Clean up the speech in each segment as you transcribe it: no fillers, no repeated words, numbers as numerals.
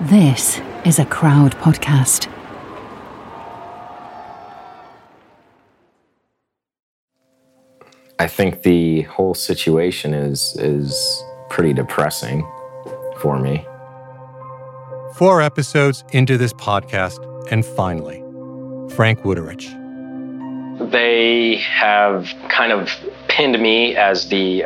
This is a Crowd podcast. I think the whole situation is pretty depressing for me. 4 episodes into this podcast, and finally, Frank Wuterich. They have kind of pinned me as the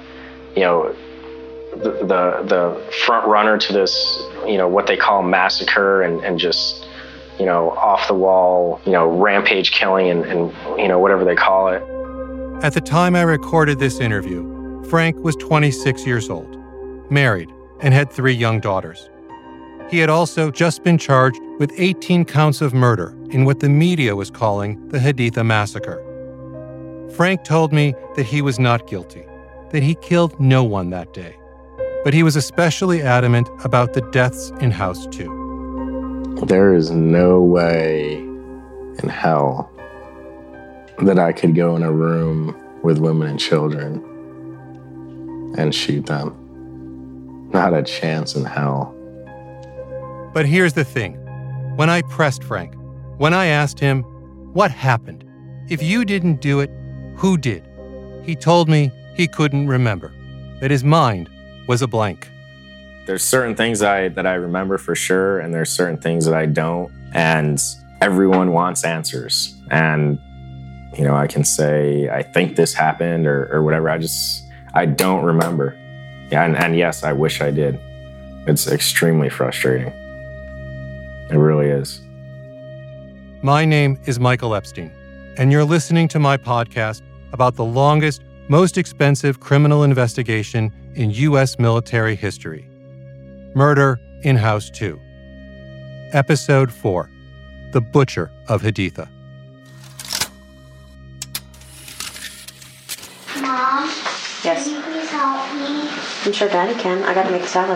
front runner to this, what they call massacre and just, off the wall, rampage killing and whatever they call it. At the time I recorded this interview, Frank was 26 years old, married, and had 3 young daughters. He had also just been charged with 18 counts of murder in what the media was calling the Haditha massacre. Frank told me that he was not guilty, that he killed no one that day. But he was especially adamant about the deaths in House 2. There is no way in hell that I could go in a room with women and children and shoot them. Not a chance in hell. But here's the thing. When I pressed Frank, when I asked him, what happened? If you didn't do it, who did? He told me he couldn't remember, that his mind was a blank. There's certain things that I remember for sure, and there's certain things that I don't. And everyone wants answers. And, I can say, I think this happened or whatever. I don't remember. Yeah, and yes, I wish I did. It's extremely frustrating. It really is. My name is Michael Epstein, and you're listening to my podcast about the longest, most expensive criminal investigation in U.S. military history. Murder in House 2. Episode 4. The Butcher of Haditha. Mom? Yes? Can you please help me? I'm sure Daddy can. I gotta make salad.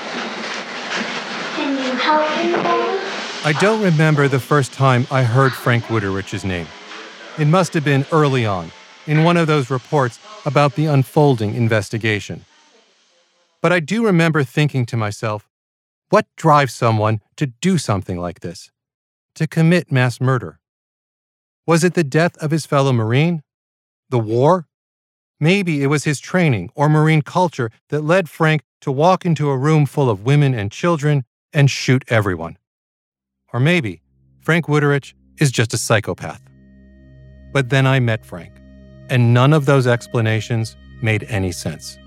Can you help me, Daddy? I don't remember the first time I heard Frank Wuterich's name. It must have been early on, in one of those reports about the unfolding investigation. But I do remember thinking to myself, what drives someone to do something like this? To commit mass murder? Was it the death of his fellow Marine? The war? Maybe it was his training or Marine culture that led Frank to walk into a room full of women and children and shoot everyone. Or maybe Frank Wuterich is just a psychopath. But then I met Frank, and none of those explanations made any sense.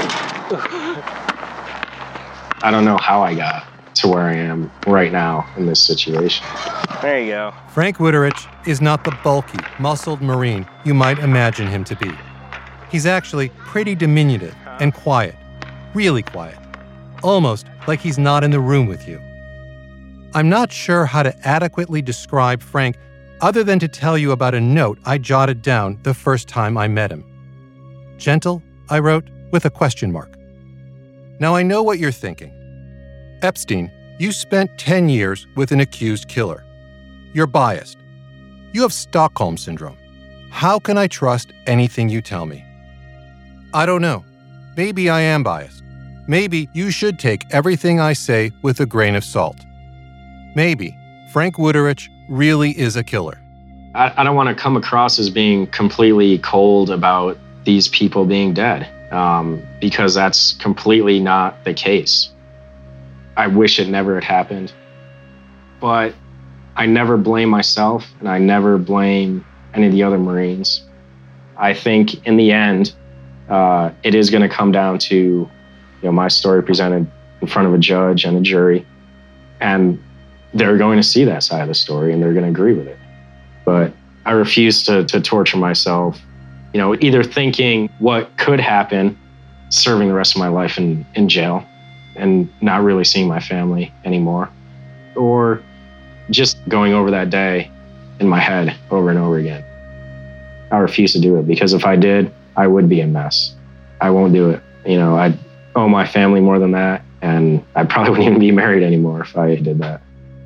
I don't know how I got to where I am right now in this situation. There you go. Frank Wuterich is not the bulky, muscled Marine you might imagine him to be. He's actually pretty diminutive and quiet, really quiet, almost like he's not in the room with you. I'm not sure how to adequately describe Frank other than to tell you about a note I jotted down the first time I met him. Gentle, I wrote, with a question mark. Now I know what you're thinking. Epstein, you spent 10 years with an accused killer. You're biased. You have Stockholm Syndrome. How can I trust anything you tell me? I don't know. Maybe I am biased. Maybe you should take everything I say with a grain of salt. Maybe Frank Wuterich really is a killer. I don't want to come across as being completely cold about these people being dead, because that's completely not the case. I wish it never had happened, but I never blame myself and I never blame any of the other Marines. I think in the end, it is going to come down to, my story presented in front of a judge and a jury, and they're going to see that side of the story and they're going to agree with it. But I refuse to torture myself, either thinking what could happen, serving the rest of my life in jail and not really seeing my family anymore, or just going over that day in my head over and over again. I refuse to do it, because if I did, I would be a mess. I won't do it. I owe my family more than that, and I probably wouldn't even be married anymore if I did that.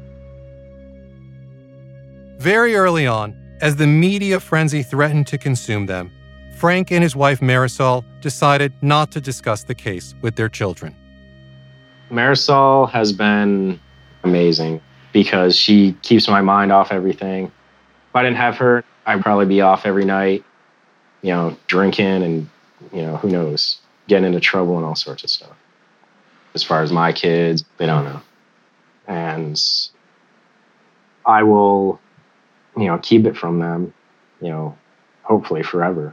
Very early on, as the media frenzy threatened to consume them, Frank and his wife Marisol decided not to discuss the case with their children. Marisol has been amazing because she keeps my mind off everything. If I didn't have her, I'd probably be off every night, drinking and, who knows, getting into trouble and all sorts of stuff. As far as my kids, they don't know. And I will, keep it from them, hopefully forever.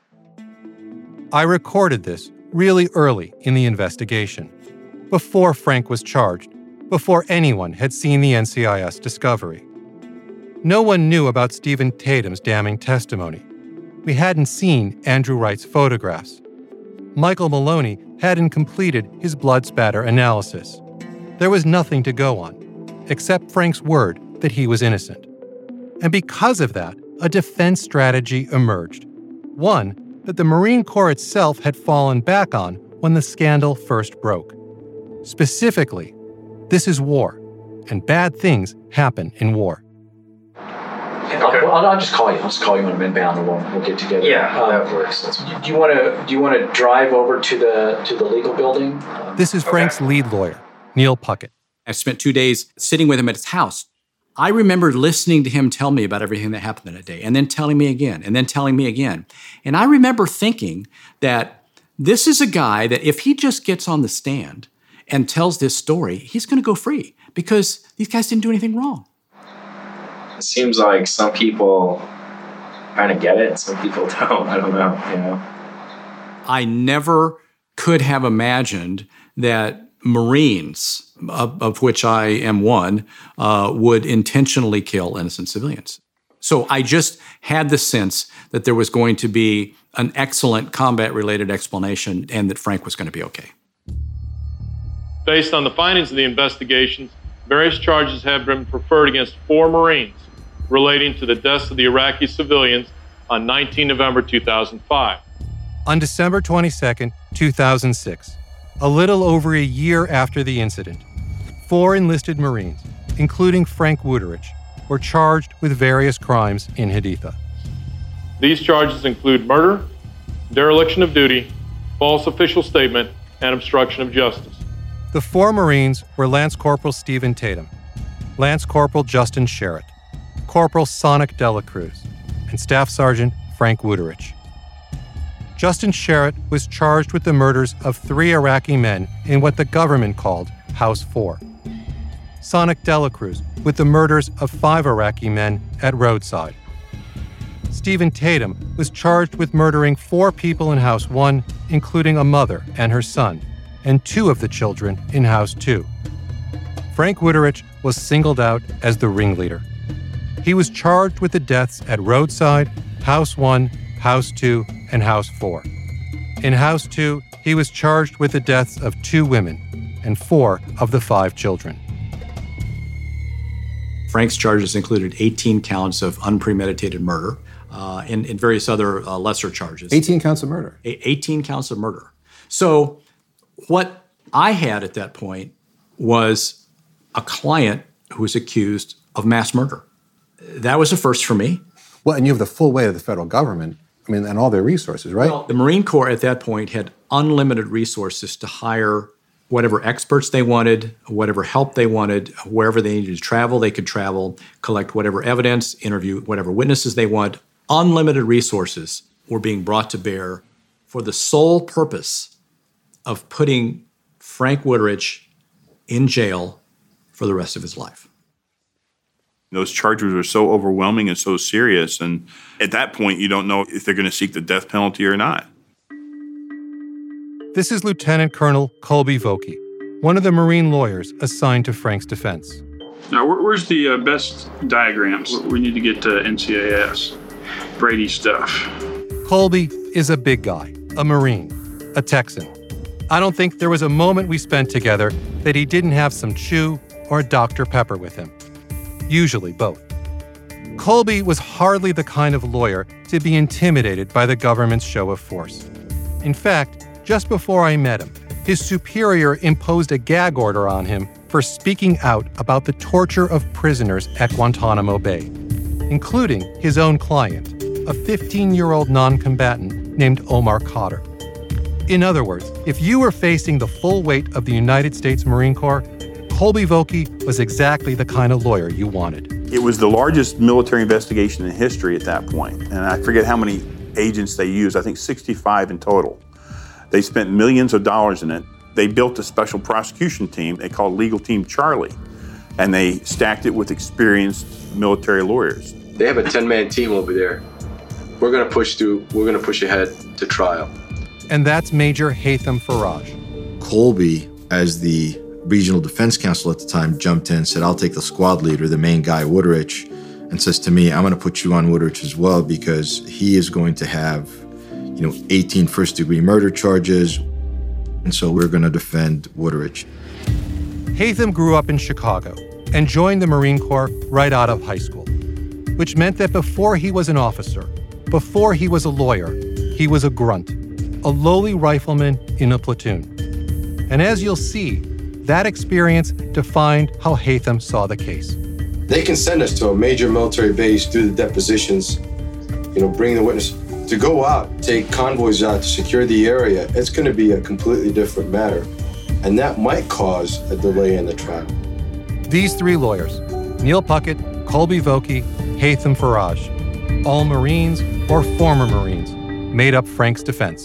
I recorded this really early in the investigation, before Frank was charged, before anyone had seen the NCIS discovery. No one knew about Stephen Tatum's damning testimony. We hadn't seen Andrew Wright's photographs. Michael Maloney hadn't completed his blood spatter analysis. There was nothing to go on, except Frank's word that he was innocent. And because of that, a defense strategy emerged. One that the Marine Corps itself had fallen back on when the scandal first broke. Specifically, this is war, and bad things happen in war. Okay. I'll just call you. I'll just call you when I'm inbound, and we'll get together. Yeah, that works. Do you want to drive over to the legal building? This is Frank's lead lawyer, Neil Puckett. I spent 2 days sitting with him at his house. I remember listening to him tell me about everything that happened that day, and then telling me again, and then telling me again. And I remember thinking that this is a guy that if he just gets on the stand and tells this story, he's going to go free because these guys didn't do anything wrong. It seems like some people kind of get it and some people don't. I don't know, I never could have imagined that Marines, of which I am one, would intentionally kill innocent civilians. So I just had the sense that there was going to be an excellent combat-related explanation and that Frank was going to be okay. Based on the findings of the investigations, various charges have been preferred against 4 Marines relating to the deaths of the Iraqi civilians on 19 November 2005. On December 22, 2006, a little over a year after the incident, 4 enlisted Marines, including Frank Wuterich, were charged with various crimes in Haditha. These charges include murder, dereliction of duty, false official statement, and obstruction of justice. The 4 Marines were Lance Corporal Stephen Tatum, Lance Corporal Justin Sherritt, Corporal Sonic Dela Cruz, and Staff Sergeant Frank Wuterich. Justin Sherritt was charged with the murders of 3 Iraqi men in what the government called House 4. Sonic Dela Cruz with the murders of 5 Iraqi men at Roadside. Stephen Tatum was charged with murdering 4 people in House 1, including a mother and her son, and 2 of the children in House 2. Frank Wuterich was singled out as the ringleader. He was charged with the deaths at Roadside, House 1, House 2, and House 4. In House 2, he was charged with the deaths of 2 women and 4 of the 5 children. Frank's charges included 18 counts of unpremeditated murder and various other lesser charges. 18 counts of murder? 18 counts of murder. So what I had at that point was a client who was accused of mass murder. That was a first for me. Well, and you have the full weight of the federal government, and all their resources, right? Well, the Marine Corps at that point had unlimited resources to hire whatever experts they wanted, whatever help they wanted, wherever they needed to travel, they could travel, collect whatever evidence, interview whatever witnesses they want. Unlimited resources were being brought to bear for the sole purpose of putting Frank Wuterich in jail for the rest of his life. Those charges are so overwhelming and so serious, and at that point, you don't know if they're going to seek the death penalty or not. This is Lieutenant Colonel Colby Vokey, one of the Marine lawyers assigned to Frank's defense. Now, where's the best diagrams? We need to get to NCIS, Brady stuff. Colby is a big guy, a Marine, a Texan. I don't think there was a moment we spent together that he didn't have some chew or a Dr. Pepper with him. Usually both. Colby was hardly the kind of lawyer to be intimidated by the government's show of force. In fact, just before I met him, his superior imposed a gag order on him for speaking out about the torture of prisoners at Guantanamo Bay, including his own client, a 15-year-old non-combatant named Omar Khadr. In other words, if you were facing the full weight of the United States Marine Corps, Colby Vokey was exactly the kind of lawyer you wanted. It was the largest military investigation in history at that point, and I forget how many agents they used. I think 65 in total. They spent millions of dollars in it. They built a special prosecution team they called Legal Team Charlie, and they stacked it with experienced military lawyers. They have a 10-man team over there. We're going to push ahead to trial. And that's Major Haytham Faraj. Colby, as the regional defense counsel at the time, jumped in and said, I'll take the squad leader, the main guy, Woodrich, and says to me, I'm going to put you on Woodrich as well because he is going to have, 18 first-degree murder charges. And so we're going to defend Woodrich. Haytham grew up in Chicago and joined the Marine Corps right out of high school, which meant that before he was an officer, before he was a lawyer, he was a grunt, a lowly rifleman in a platoon. And as you'll see, that experience defined how Haytham saw the case. They can send us to a major military base, do the depositions, bring the witness. To go out, take convoys out to secure the area, it's going to be a completely different matter. And that might cause a delay in the trial. These three lawyers, Neil Puckett, Colby Vokey, Haytham Faraj, all Marines or former Marines, made up Frank's defense.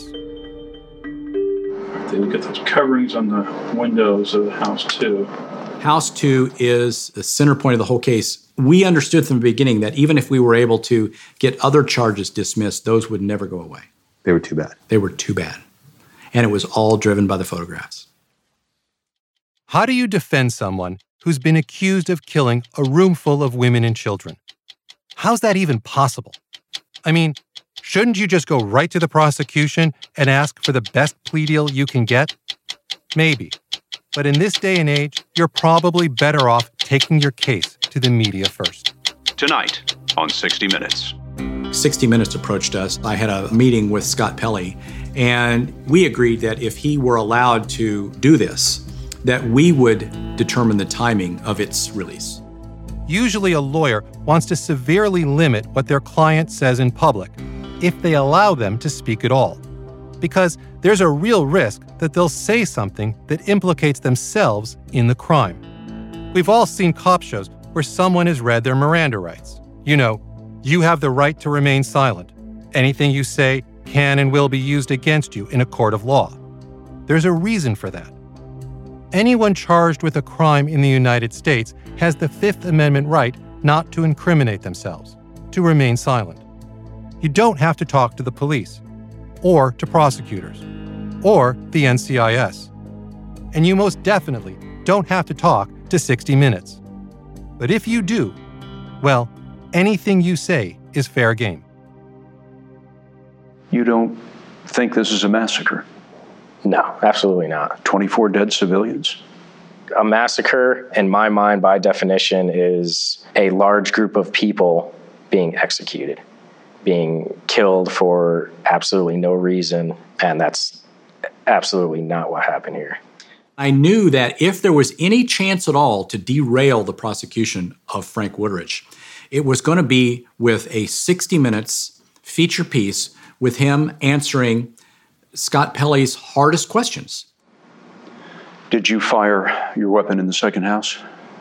They look at those coverings on the windows of the house, too. House 2 is the center point of the whole case. We understood from the beginning that even if we were able to get other charges dismissed, those would never go away. They were too bad. They were too bad. And it was all driven by the photographs. How do you defend someone who's been accused of killing a room full of women and children? How's that even possible? I mean, shouldn't you just go right to the prosecution and ask for the best plea deal you can get? Maybe. But in this day and age, you're probably better off taking your case to the media first. Tonight on 60 Minutes. 60 Minutes approached us. I had a meeting with Scott Pelley, and we agreed that if he were allowed to do this, that we would determine the timing of its release. Usually a lawyer wants to severely limit what their client says in public, if they allow them to speak at all, because there's a real risk that they'll say something that implicates themselves in the crime. We've all seen cop shows where someone has read their Miranda rights. You have the right to remain silent. Anything you say can and will be used against you in a court of law. There's a reason for that. Anyone charged with a crime in the United States has the Fifth Amendment right not to incriminate themselves, to remain silent. You don't have to talk to the police, or to prosecutors, or the NCIS. And you most definitely don't have to talk to 60 Minutes. But if you do, well, anything you say is fair game. You don't think this is a massacre? No, absolutely not. 24 dead civilians? A massacre, in my mind, by definition, is a large group of people being executed, being killed for absolutely no reason, and that's absolutely not what happened here. I knew that if there was any chance at all to derail the prosecution of Frank Woodrich, it was going to be with a 60 Minutes feature piece with him answering Scott Pelley's hardest questions. Did you fire your weapon in the second house?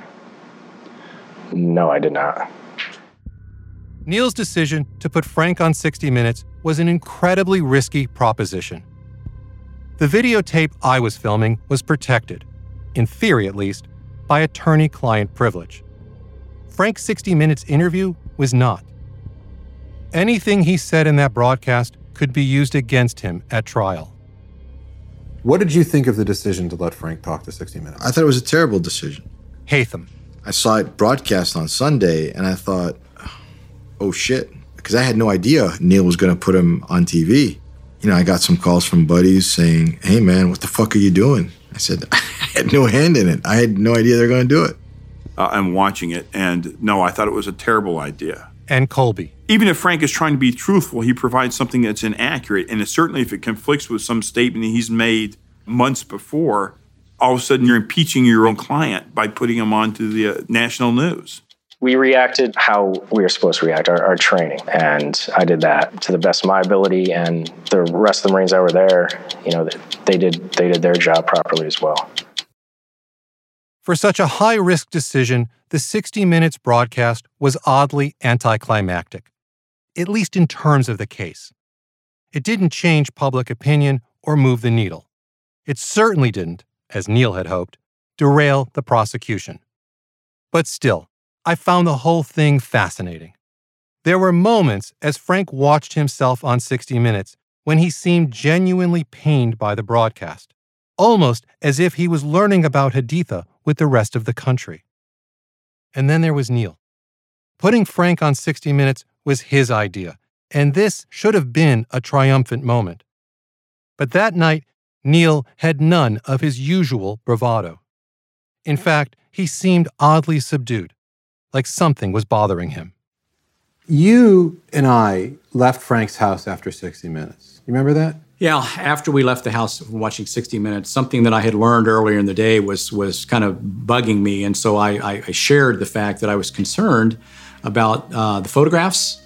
No, I did not. Neil's decision to put Frank on 60 Minutes was an incredibly risky proposition. The videotape I was filming was protected, in theory at least, by attorney-client privilege. Frank's 60 Minutes interview was not. Anything he said in that broadcast could be used against him at trial. What did you think of the decision to let Frank talk to 60 Minutes? I thought it was a terrible decision. Haytham. I saw it broadcast on Sunday, and I thought, oh shit, because I had no idea Neil was going to put him on TV. I got some calls from buddies saying, hey man, what the fuck are you doing? I said, I had no hand in it. I had no idea they're going to do it. I'm watching it, and no, I thought it was a terrible idea. And Colby. Even if Frank is trying to be truthful, he provides something that's inaccurate, and certainly if it conflicts with some statement he's made months before, all of a sudden you're impeaching your own client by putting him onto the national news. We reacted how we were supposed to react, our training. And I did that to the best of my ability. And the rest of the Marines that were there, they did their job properly as well. For such a high-risk decision, the 60 Minutes broadcast was oddly anticlimactic, at least in terms of the case. It didn't change public opinion or move the needle. It certainly didn't, as Neil had hoped, derail the prosecution. But still, I found the whole thing fascinating. There were moments as Frank watched himself on 60 Minutes when he seemed genuinely pained by the broadcast, almost as if he was learning about Haditha with the rest of the country. And then there was Neil. Putting Frank on 60 Minutes was his idea, and this should have been a triumphant moment. But that night, Neil had none of his usual bravado. In fact, he seemed oddly subdued, like something was bothering him. You and I left Frank's house after 60 Minutes. You remember that? Yeah, after we left the house watching 60 Minutes, something that I had learned earlier in the day was kind of bugging me. And so I shared the fact that I was concerned about the photographs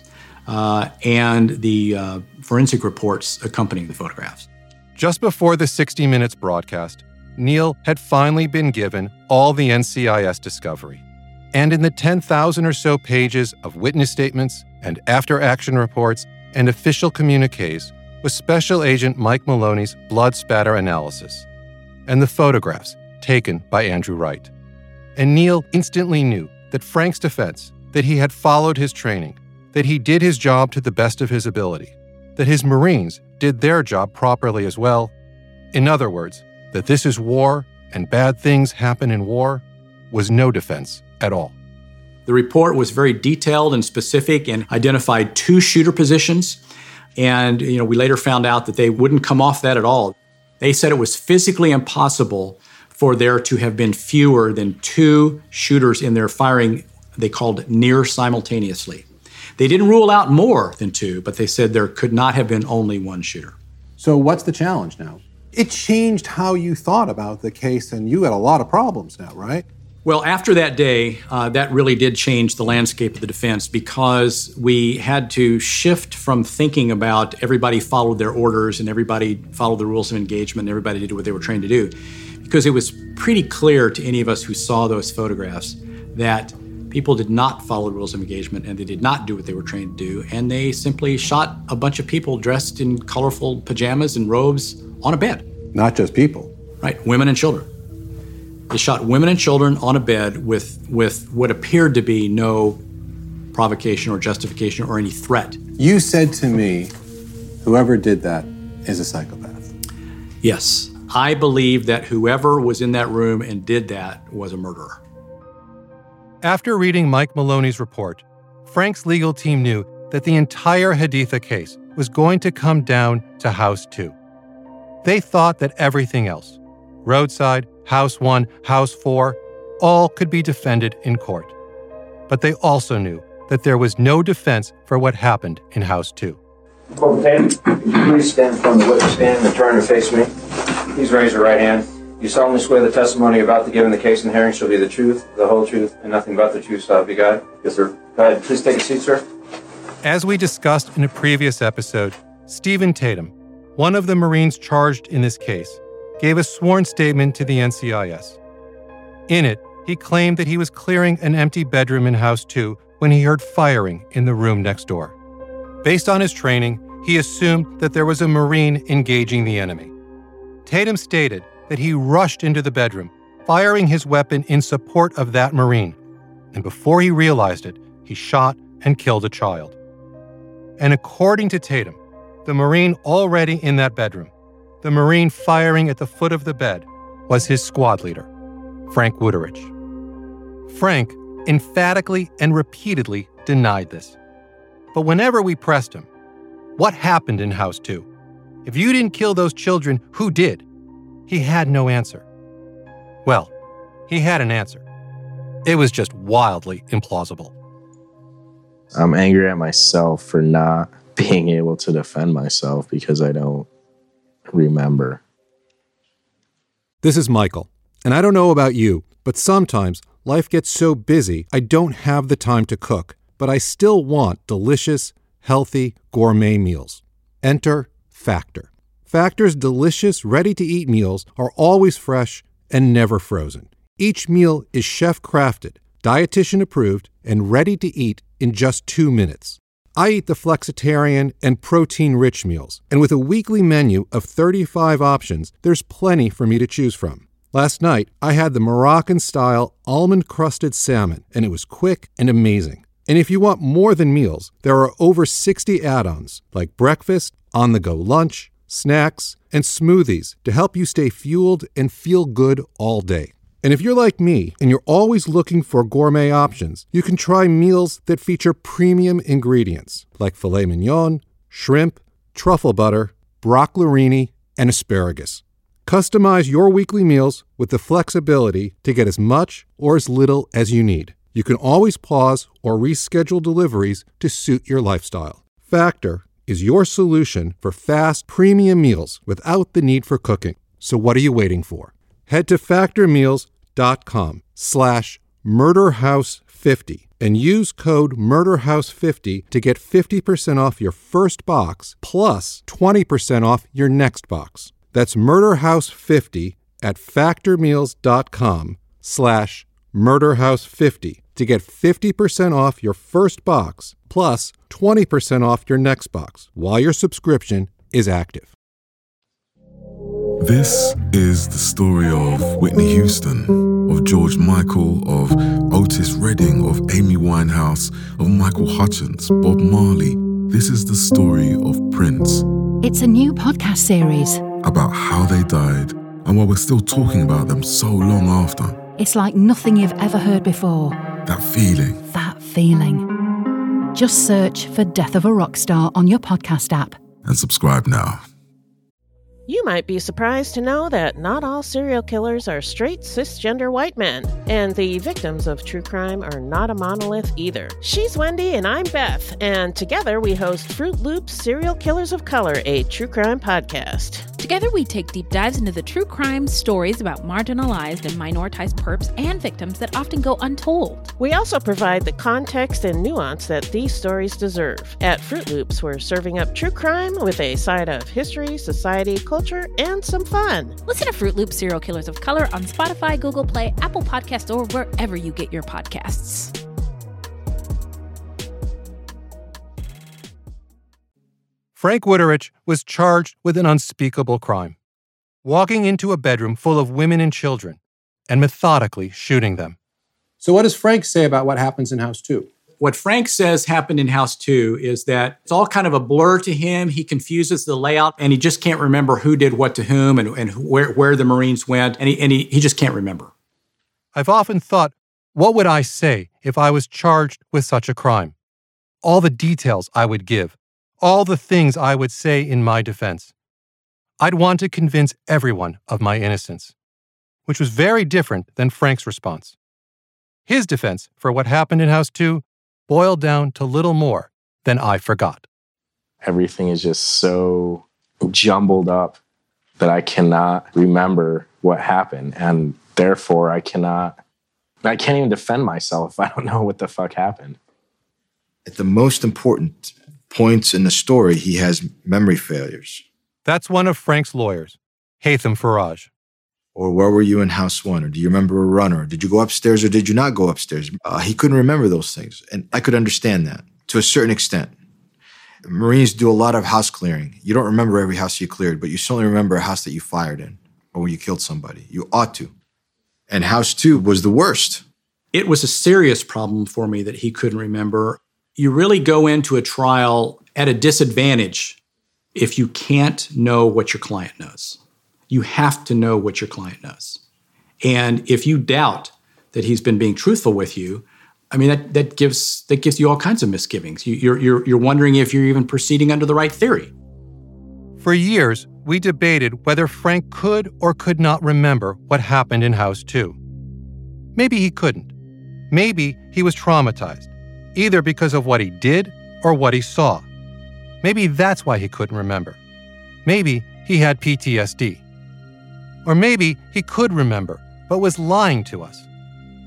and the forensic reports accompanying the photographs. Just before the 60 Minutes broadcast, Neil had finally been given all the NCIS discovery. And in the 10,000 or so pages of witness statements and after-action reports and official communiques was Special Agent Mike Maloney's blood spatter analysis and the photographs taken by Andrew Wright. And Neil instantly knew that Frank's defense, that he had followed his training, that he did his job to the best of his ability, that his Marines did their job properly as well. In other words, that this is war and bad things happen in war was no defense at all. The report was very detailed and specific and identified 2 shooter positions. And, we later found out that they wouldn't come off that at all. They said it was physically impossible for there to have been fewer than 2 shooters in their firing, they called near simultaneously. They didn't rule out more than 2, but they said there could not have been only 1 shooter. So what's the challenge now? It changed how you thought about the case, and you had a lot of problems now, right? Well, after that day, that really did change the landscape of the defense because we had to shift from thinking about everybody followed their orders and everybody followed the rules of engagement and everybody did what they were trained to do. Because it was pretty clear to any of us who saw those photographs that people did not follow the rules of engagement and they did not do what they were trained to do. And they simply shot a bunch of people dressed in colorful pajamas and robes on a bed. Not just people. Right, women and children. They shot women and children on a bed with what appeared to be no provocation or justification or any threat. You said to me, whoever did that is a psychopath. Yes, I believe that whoever was in that room and did that was a murderer. After reading Mike Maloney's report, Frank's legal team knew that the entire Haditha case was going to come down to House 2. They thought that everything else, Roadside, House 1, House 4, all could be defended in court. But they also knew that there was no defense for what happened in House 2. Corporal Tatum, could you please stand from the witness stand and turn and face me? Please raise your right hand. You solemnly swear the testimony about to give in the case and hearing shall be the truth, the whole truth, and nothing but the truth, so help you God? Yes, sir. Go ahead. Please take a seat, sir. As we discussed in a previous episode, Stephen Tatum, one of the Marines charged in this case, gave a sworn statement to the NCIS. In it, he claimed that he was clearing an empty bedroom in House 2 when he heard firing in the room next door. Based on his training, he assumed that there was a Marine engaging the enemy. Tatum stated that he rushed into the bedroom, firing his weapon in support of that Marine, and before he realized it, he shot and killed a child. And according to Tatum, the Marine already in that bedroom, the Marine firing at the foot of the bed, was his squad leader, Frank Wuterich. Frank emphatically and repeatedly denied this. But whenever we pressed him, what happened in House 2? If you didn't kill those children, who did? He had no answer. Well, he had an answer. It was just wildly implausible. I'm angry at myself for not being able to defend myself because I don't remember. This is Michael, and I don't know about you, but sometimes life gets so busy I don't have the time to cook, but I still want delicious, healthy, gourmet meals. Enter Factor. Factor's delicious, ready-to-eat meals are always fresh and never frozen. Each meal is chef-crafted, dietitian-approved, and ready to eat in just 2 minutes. I eat the flexitarian and protein-rich meals, and with a weekly menu of 35 options, there's plenty for me to choose from. Last night, I had the Moroccan-style almond-crusted salmon, and it was quick and amazing. And if you want more than meals, there are over 60 add-ons, like breakfast, on-the-go lunch, snacks, and smoothies to help you stay fueled and feel good all day. And if you're like me and you're always looking for gourmet options, you can try meals that feature premium ingredients like filet mignon, shrimp, truffle butter, broccolini, and asparagus. Customize your weekly meals with the flexibility to get as much or as little as you need. You can always pause or reschedule deliveries to suit your lifestyle. Factor is your solution for fast, premium meals without the need for cooking. So what are you waiting for? Head to factormeals.com/murderhouse50 and use code murderhouse50 to get 50% off your first box plus 20% off your next box. That's murderhouse50 at factormeals.com/murderhouse50 to get 50% off your first box plus 20% off your next box while your subscription is active. This is the story of Whitney Houston, of George Michael, of Otis Redding, of Amy Winehouse, of Michael Hutchence, Bob Marley. This is the story of Prince. It's a new podcast series about how they died and why we're still talking about them so long after. It's like nothing you've ever heard before. That feeling. That feeling. Just search for Death of a Rock Star on your podcast app. And subscribe now. You might be surprised to know that not all serial killers are straight cisgender white men, and the victims of true crime are not a monolith either. She's Wendy and I'm Beth, and together we host Fruit Loops Serial Killers of Color, a true crime podcast. Together we take deep dives into the true crime stories about marginalized and minoritized perps and victims that often go untold. We also provide the context and nuance that these stories deserve. At Fruit Loops, we're serving up true crime with a side of history, society, culture, and some fun. Listen to Fruit Loops Serial Killers of Color on Spotify, Google Play, Apple Podcasts, or wherever you get your podcasts. Frank Wuterich was charged with an unspeakable crime, walking into a bedroom full of women and children and methodically shooting them. So what does Frank say about what happens in House 2? What Frank says happened in House 2 is that it's all kind of a blur to him. He confuses the layout, and he just can't remember who did what to whom and where the Marines went, and he just can't remember. I've often thought, what would I say if I was charged with such a crime? All the details I would give, all the things I would say in my defense. I'd want to convince everyone of my innocence, which was very different than Frank's response. His defense for what happened in House 2 boiled down to little more than I forgot. Everything is just so jumbled up that I cannot remember what happened. And therefore, I can't even defend myself if I don't know what the fuck happened. At the most important points in the story, he has memory failures. That's one of Frank's lawyers, Haitham Faraj. Or where were you in House 1? Or do you remember a run? Or did you go upstairs or did you not go upstairs? He couldn't remember those things. And I could understand that to a certain extent. Marines do a lot of house clearing. You don't remember every house you cleared, but you certainly remember a house that you fired in or where you killed somebody. You ought to. And House 2 was the worst. It was a serious problem for me that he couldn't remember. You really go into a trial at a disadvantage if you can't know what your client knows. You have to know what your client knows. And if you doubt that he's been being truthful with you, I mean, that gives you all kinds of misgivings. You're wondering if you're even proceeding under the right theory. For years, we debated whether Frank could or could not remember what happened in House 2. Maybe he couldn't. Maybe he was traumatized, either because of what he did or what he saw. Maybe that's why he couldn't remember. Maybe he had PTSD. Or maybe he could remember, but was lying to us.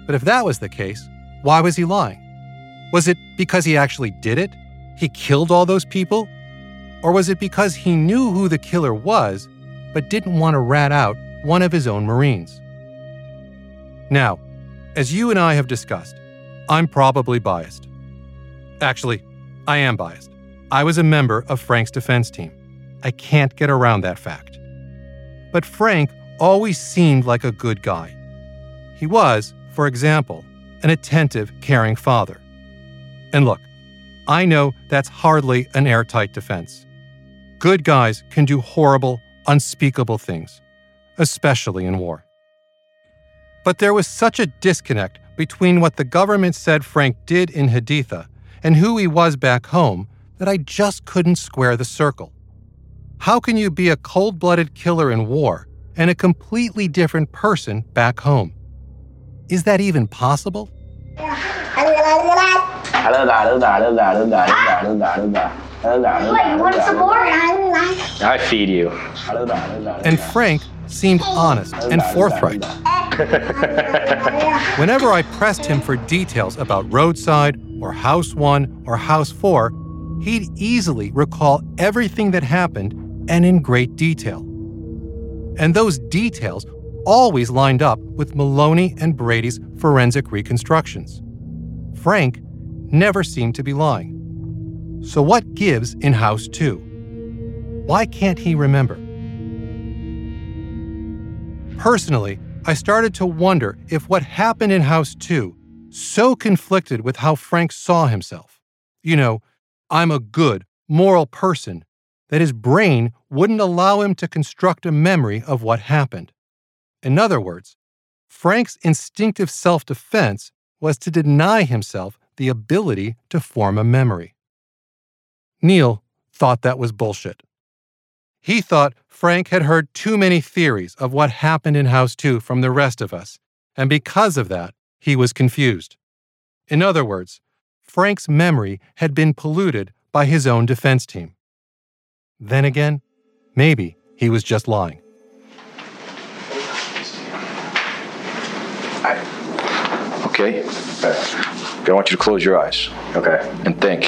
But if that was the case, why was he lying? Was it because he actually did it? He killed all those people? Or was it because he knew who the killer was, but didn't want to rat out one of his own Marines? Now, as you and I have discussed, I'm probably biased. Actually, I am biased. I was a member of Frank's defense team. I can't get around that fact. But Frank always seemed like a good guy. He was, for example, an attentive, caring father. And look, I know that's hardly an airtight defense. Good guys can do horrible, unspeakable things, especially in war. But there was such a disconnect between what the government said Frank did in Haditha and who he was back home that I just couldn't square the circle. How can you be a cold-blooded killer in war and a completely different person back home? Is that even possible? Wait, you want some more? I feed you. And Frank seemed honest and forthright. Whenever I pressed him for details about Roadside or House 1 or House 4, he'd easily recall everything that happened and in great detail. And those details always lined up with Maloney and Brady's forensic reconstructions. Frank never seemed to be lying. So what gives in House 2? Why can't he remember? Personally, I started to wonder if what happened in House 2 so conflicted with how Frank saw himself. You know, I'm a good, moral person, that his brain wouldn't allow him to construct a memory of what happened. In other words, Frank's instinctive self-defense was to deny himself the ability to form a memory. Neil thought that was bullshit. He thought Frank had heard too many theories of what happened in House 2 from the rest of us, and because of that, he was confused. In other words, Frank's memory had been polluted by his own defense team. Then again, maybe he was just lying. Okay. I want you to close your eyes. Okay. And think.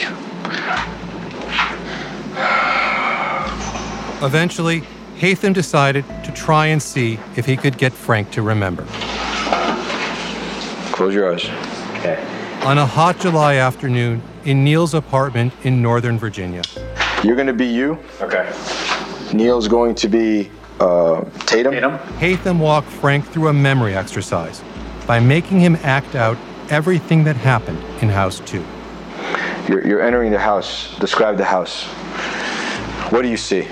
Eventually, Hatham decided to try and see if he could get Frank to remember. Close your eyes. Okay. On a hot July afternoon in Neil's apartment in Northern Virginia. You're going to be you. Okay. Neil's going to be Tatum. Hatham walked Frank through a memory exercise by making him act out everything that happened in House 2. You're entering the house. Describe the house. What do you see?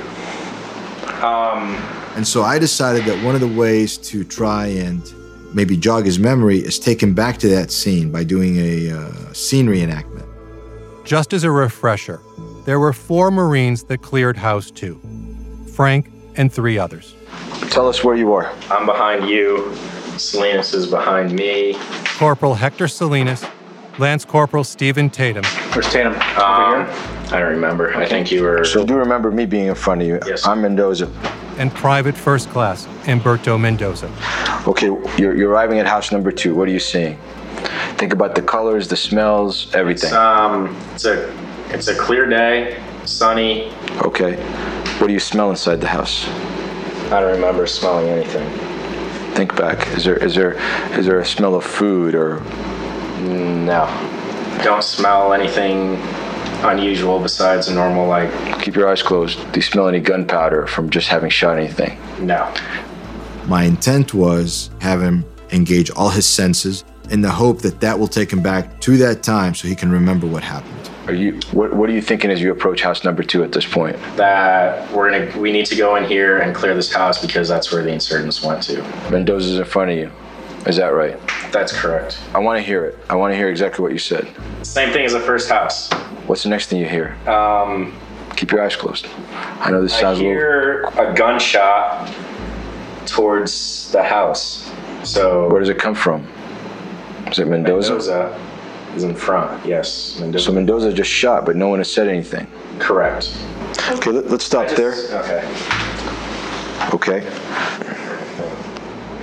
And so I decided that one of the ways to try and maybe jog his memory is take him back to that scene by doing a scene reenactment. Just as a refresher, there were 4 Marines that cleared House 2. Frank and 3 others. Tell us where you are. I'm behind you. Salinas is behind me. Corporal Hector Salinas, Lance Corporal Stephen Tatum. Where's Tatum? Over here? I don't remember. I think you were... So you do remember me being in front of you. Yes. I'm Mendoza. And Private First Class Humberto Mendoza. Okay, you're arriving at house number 2. What are you seeing? Think about the colors, the smells, everything. It's a clear day, sunny. Okay. What do you smell inside the house? I don't remember smelling anything. Think back. Is there a smell of food or? No. Don't smell anything unusual besides a normal, like... Keep your eyes closed. Do you smell any gunpowder from just having shot anything? No. My intent was have him engage all his senses in the hope that that will take him back to that time so he can remember what happened. What are you thinking as you approach house number 2 at this point? That we need to go in here and clear this house because that's where the insurgents went to. Mendoza's in front of you. Is that right? That's correct. I want to hear it. I want to hear exactly what you said. Same thing as the first house. What's the next thing you hear? Keep your eyes closed. I know this sounds a little... I hear a gunshot towards the house. So... Where does it come from? Is it Mendoza? Mendoza is in front, yes. Mendoza. So Mendoza just shot, but no one has said anything? Correct. Okay, let's stop there. Okay. Okay.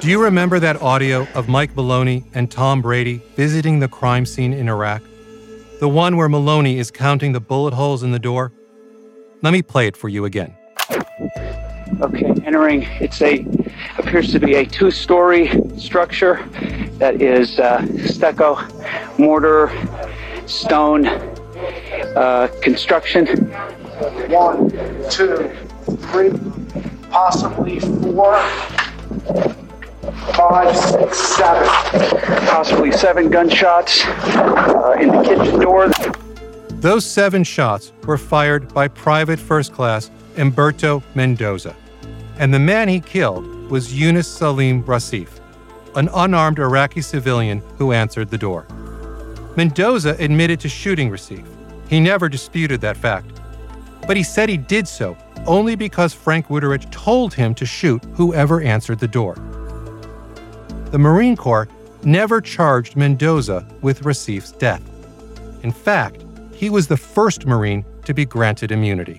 Do you remember that audio of Mike Maloney and Tom Brady visiting the crime scene in Iraq? The one where Maloney is counting the bullet holes in the door? Let me play it for you again. Okay, entering, appears to be a 2-story structure that is stucco, mortar, stone construction. 1, 2, 3, possibly 4, 5, 6, 7. Possibly 7 gunshots in the kitchen door. Those 7 shots were fired by Private First Class Humberto Mendoza. And the man he killed was Yunus Salim Rasif, an unarmed Iraqi civilian who answered the door. Mendoza admitted to shooting Rasif. He never disputed that fact. But he said he did so only because Frank Wuterich told him to shoot whoever answered the door. The Marine Corps never charged Mendoza with Rasif's death. In fact, he was the first Marine to be granted immunity.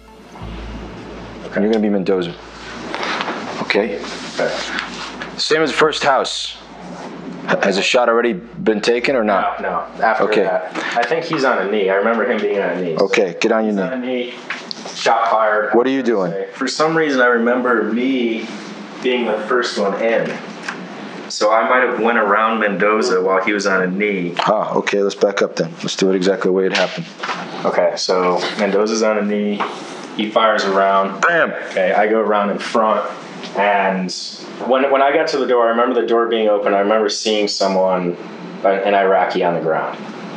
You're going to be Mendoza. Okay. Same as the first house. Has a shot already been taken or not? No. After that. I think he's on a knee. I remember him being on a knee. Okay, get on your knee. On a knee, shot fired. What are you doing? For some reason, I remember me being the first one in. So I might have went around Mendoza while he was on a knee. Ah, okay, let's back up then. Let's do it exactly the way it happened. Okay, so Mendoza's on a knee. He fires around. Bam! Okay, I go around in front. And when I got to the door, I remember the door being open. I remember seeing someone, an Iraqi, on the ground.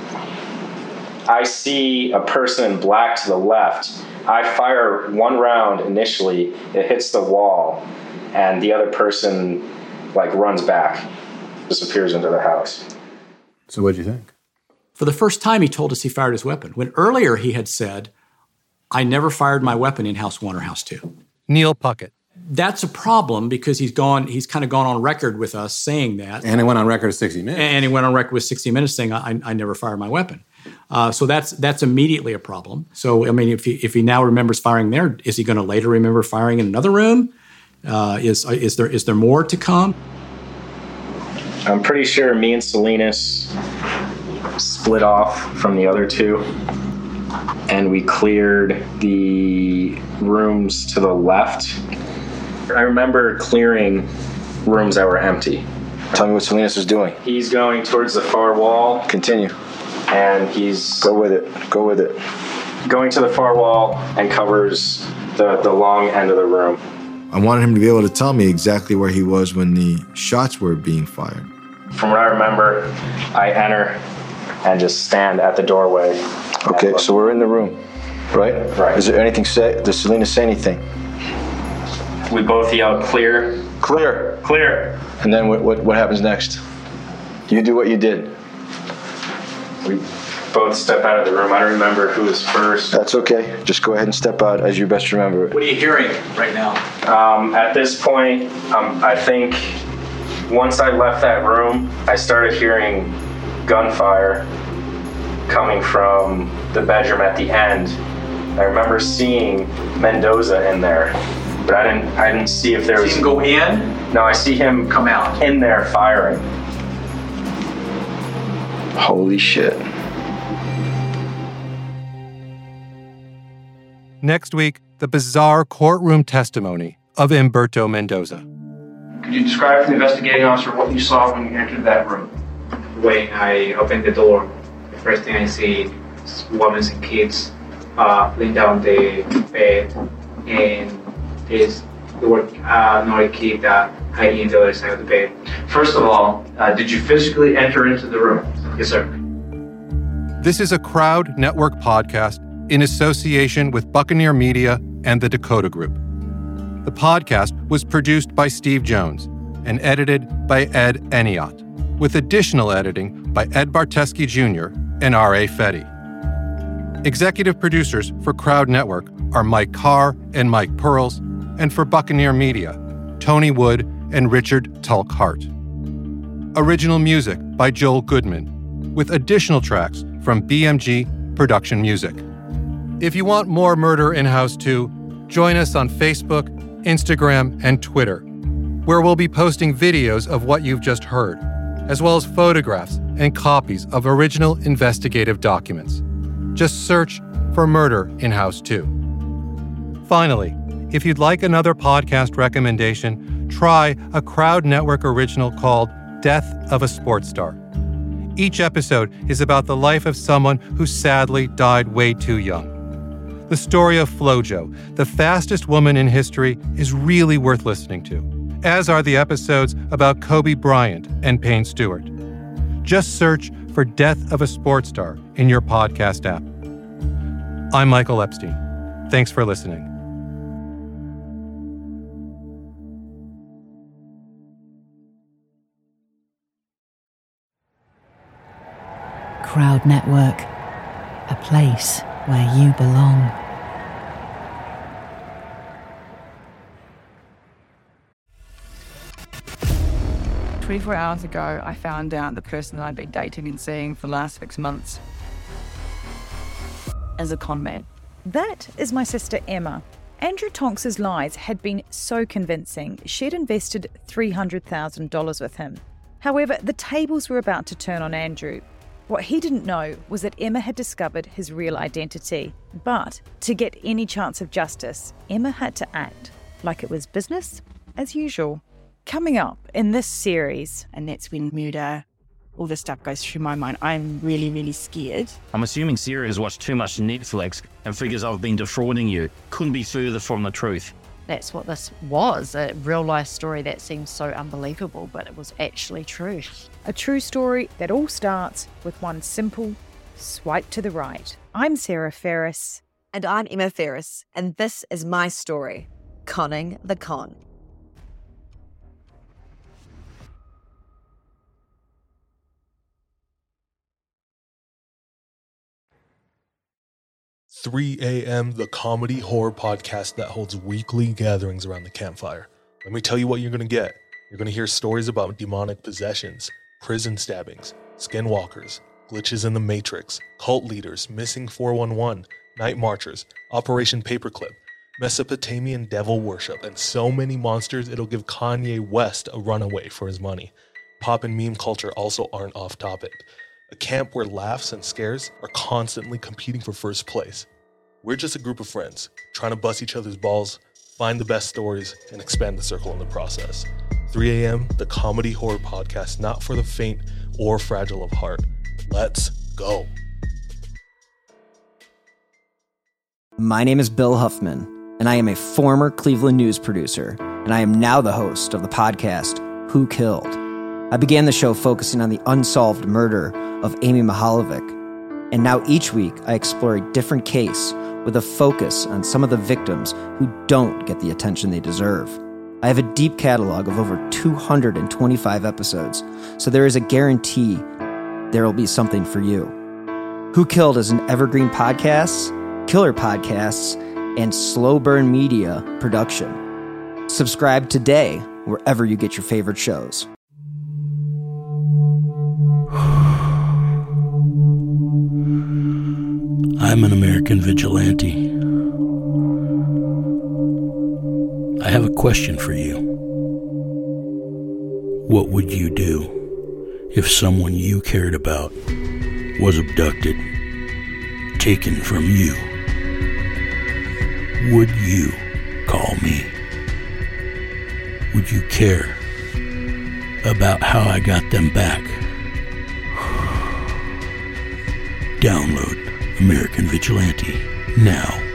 I see a person in black to the left. I fire 1 round initially. It hits the wall. And the other person, runs back, disappears into the house. So what'd you think? For the first time, he told us he fired his weapon, when earlier he had said, I never fired my weapon in House 1 or House 2. Neil Puckett. That's a problem because he's kind of gone on record with us saying that. And he went on record with 60 Minutes. And he went on record with 60 Minutes saying, I never fired my weapon. So that's immediately a problem. So, I mean, if he now remembers firing there, is he going to later remember firing in another room? Is there more to come? I'm pretty sure me and Salinas split off from the other 2. And we cleared the rooms to the left. I remember clearing rooms that were empty. Tell me what Salinas is doing. He's going towards the far wall. Continue. And he's... Go with it. Going to the far wall and covers the long end of the room. I wanted him to be able to tell me exactly where he was when the shots were being fired. From what I remember, I enter and just stand at the doorway. Okay, so we're in the room, right? Right. Is there anything said? Does Salinas say anything? We both yelled, clear. Clear. Clear. And then what happens next? You do what you did. We both step out of the room. I don't remember who was first. That's okay. Just go ahead and step out as you best remember it. What are you hearing right now? At this point, I think once I left that room, I started hearing gunfire coming from the bedroom at the end. I remember seeing Mendoza in there, but I didn't see if there was... See him go in? No, I see him come out in there firing. Holy shit. Next week, the bizarre courtroom testimony of Humberto Mendoza. Could you describe to the investigating officer what you saw when you entered that room? When I opened the door, the first thing I see is women and kids laying down the bed, and there were another kid hiding in the other side of the bed. First of all, did you physically enter into the room? Yes, sir. This is a Crowd Network podcast in association with Buccaneer Media and the Dakota Group. The podcast was produced by Steve Jones and edited by Ed Eniot, with additional editing by Ed Barteski Jr. and R.A. Fetty. Executive producers for Crowd Network are Mike Carr and Mike Pearls, and for Buccaneer Media, Tony Wood and Richard Tulk Hart. Original music by Joel Goodman, with additional tracks from BMG Production Music. If you want more Murder in House 2, join us on Facebook, Instagram, and Twitter. where we'll be posting videos of what you've just heard, as well as photographs and copies of original investigative documents. Just search for Murder in House 2. Finally, if you'd like another podcast recommendation, try a Crowd Network original called Death of a Sports Star. Each episode is about the life of someone who sadly died way too young. The story of FloJo, the fastest woman in history, is really worth listening to, as are the episodes about Kobe Bryant and Payne Stewart. Just search for Death of a Sports Star in your podcast app. I'm Michael Epstein. Thanks for listening. Crowd Network, a place where you belong. "24 hours ago, I found out the person that I'd been dating and seeing for the last 6 months is a con man." That is my sister Emma. Andrew Tonks's lies had been so convincing, she'd invested $300,000 with him. However, the tables were about to turn on Andrew. What he didn't know was that Emma had discovered his real identity. But to get any chance of justice, Emma had to act like it was business as usual. Coming up in this series, and that's when murder, all this stuff goes through my mind. I'm really, really scared. I'm assuming Sarah has watched too much Netflix and figures I've been defrauding you. Couldn't be further from the truth. That's what this was, a real-life story that seems so unbelievable, but it was actually true. A true story that all starts with one simple swipe to the right. I'm Sarah Ferris. And I'm Emma Ferris, and this is my story, Conning the Con. "3 a.m. the comedy horror podcast that holds weekly gatherings around the campfire. Let me tell you what you're going to get. You're going to hear stories about demonic possessions, prison stabbings, skinwalkers, glitches in the Matrix, cult leaders, missing 411, night marchers, Operation Paperclip, Mesopotamian devil worship, and so many monsters it'll give Kanye West a runaway for his money. Pop and meme culture also aren't off topic. A camp where laughs and scares are constantly competing for first place. We're just a group of friends, trying to bust each other's balls, find the best stories, and expand the circle in the process. 3 a.m., the comedy horror podcast not for the faint or fragile of heart. Let's go. My name is Bill Huffman, and I am a former Cleveland news producer, and I am now the host of the podcast, Who Killed? I began the show focusing on the unsolved murder of Amy Mihaljevic, and now each week I explore a different case with a focus on some of the victims who don't get the attention they deserve. I have a deep catalog of over 225 episodes, so there is a guarantee there will be something for you. Who Killed is an evergreen podcasts, killer podcasts, and slow burn media production. Subscribe today wherever you get your favorite shows. I'm an American vigilante. I have a question for you. What would you do if someone you cared about was abducted, taken from you? Would you call me? Would you care about how I got them back? Download American Vigilante now.